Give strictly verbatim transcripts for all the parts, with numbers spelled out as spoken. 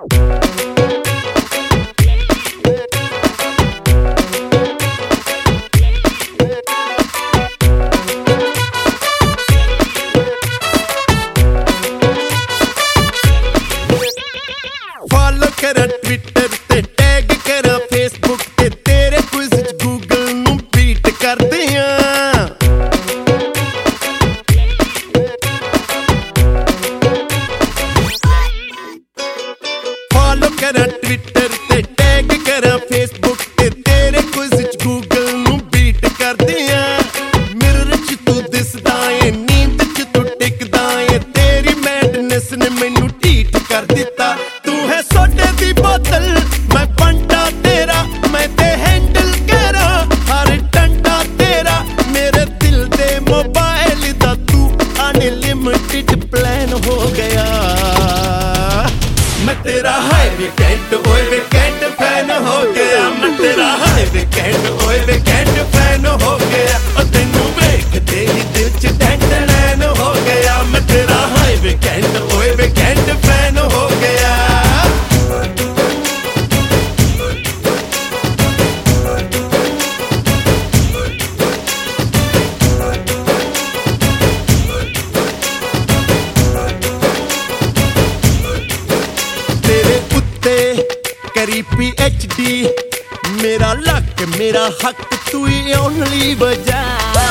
Follow करा Twitter ते tag करा फेसबुक ते तेरे क्विज गूगल नू बीट कर दियां। फॉलो करा ट्विटर ते टैग करा फेसबुक ते तेरे क्विज गूगल नू बीट कर दियां। मिरर च तू दिसदा ए नींद च तू टिकदा ए तेरी मैडनेस ने मैनू ढीठ कर दिता। तू है सोडे दी बोतल मैं बंटा तेरा मैं ते हैंडल करा हर डंडा तेरा। मेरे दिल दे मोबाइल दा तू अनलिमिटेड प्लान हो गया। मैं तेरा हाय वीकेंड ओए वीकेंड फैन हो गया। मैं तेरा हाय वीकेंड ओए वीकेंड फैन हो गया। और तेनू वेखदे ही दिल च डैंडलैन हो गया। मैं तेरा हाय वीकेंड ओए वीकेंड फैन हो गया। करी पी एच डी मेरा लक मेरा हक तू ही ओनली बजा।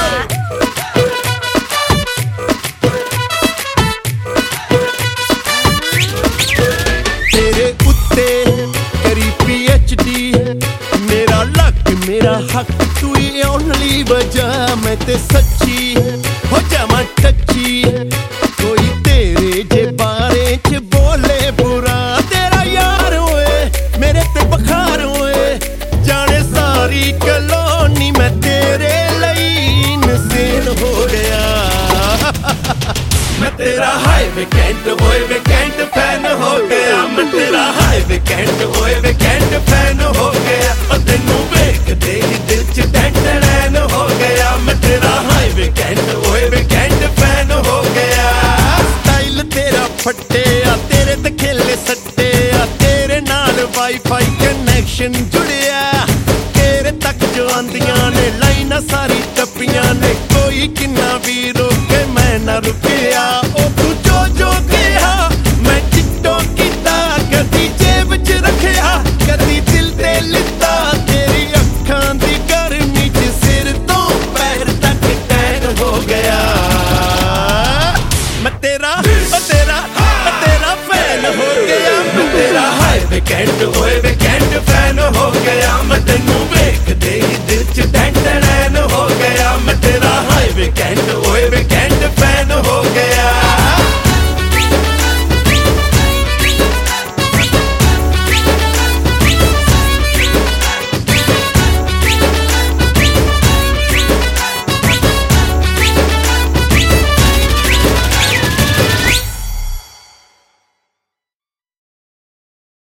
तेरे उत्ते करी पी एच डी मेरा लक मेरा हक तू ही ओनली बजा। मैं ते सच्ची हो जावां टच्ची कोई तेरे जे बारे च बोले बुरा। तेरा यार होए मेरे ते बखार होए जाने सारी कलोनी मैं तेरे लई नसीन हो गया। मैं तेरा हाय वीकेंड ओए वीकेंड फैन हो गया। मैं तेरा हाय वीकेंड ओए वीकेंड फैन हो गया। और तेनू वेखदे ही दिल च डैंडलैन हो गया। मैं तेरा हाय वीकेंड ओए वीकेंड फैन हो गया। स्टाइल तेरा फट्टे आ तेरे ते खेले सट्टे आ तेरे नाल वाईफाई कनैक्शन जुड़िया। तेरे तक जो आंदियां ने लाइनां सारी टप्पियां ने कोई किन्ना भी रोके मैं ना रुकिया। ओ तू जो जो गया मैं चिट्टो कीता कदी जेब च रखिया कदी दिल ते लिता। तेरी अखां दी गर्मी च सिर तो पैर तक टैन हो गया। मैं तेरा ओ तेरा ओ तेरा फैन हो गया। मैं तेरा हाय वीकेंड